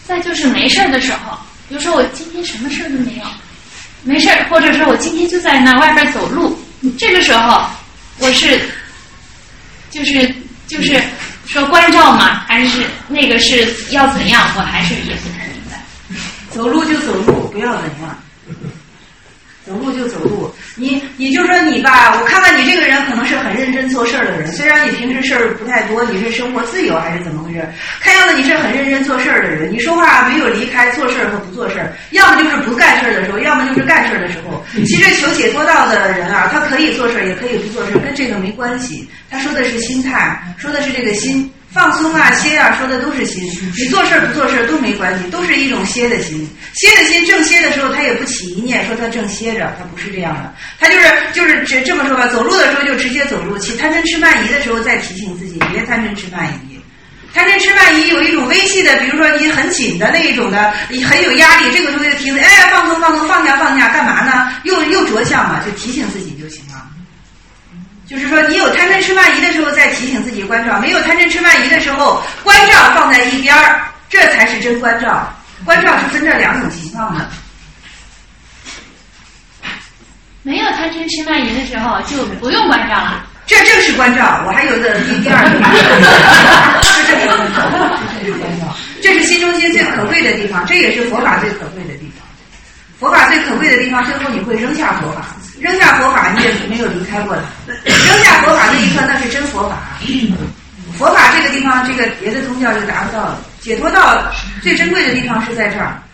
再就是没事的时候，比如说我今天什么事都没有，没事，或者说我今天就在那外边走路，这个时候我是就是说关照嘛，还是那个是要怎样？我还是也不太明白。 走路就走路，不要怎样。走路就走路，你就说你吧，我看看你这个人可能是很认真做事儿的人，虽然你平时事儿不太多，你是生活自由还是怎么回事？看样子你是很认真做事儿的人，你说话没有离开做事儿和不做事儿，要么就是不干事儿的时候，要么就是干事儿的时候。其实求解脱道的人啊，他可以做事儿，也可以不做事儿，跟这个没关系。他说的是心态，说的是这个心。放松啊，歇啊，说的都是心。你做事不做事都没关系，都是一种歇的心。歇的心，正歇的时候，他也不起一念说他正歇着，他不是这样的。他就是这么说吧，走路的时候就直接走路，起贪嗔痴慢疑的时候再提醒自己别贪嗔痴慢疑。贪嗔痴慢疑有一种微细的，比如说你很紧的那一种的，你很有压力，这个时候就提醒，哎，放松放松，放下，干嘛呢？又着相嘛，就提醒自己就行了。就是说，你有贪嗔痴慢疑的时候，再提醒自己关照；没有贪嗔痴慢疑的时候，关照放在一边儿，这才是真关照。关照是分这两种情况的。 没有贪嗔痴慢疑的时候，就不用关照了。 这正是关照。我还有个第二个，这是关照，这是关照，这是心中心最可贵的地方，这也是佛法最可贵的地方。佛法最可贵的地方，最后你会扔下佛法，扔下佛法你也没有离开过的。扔下佛法那一刻，那是真佛法。佛法这个地方，这个别的宗教就达不到了。解脱道最珍贵的地方是在这儿。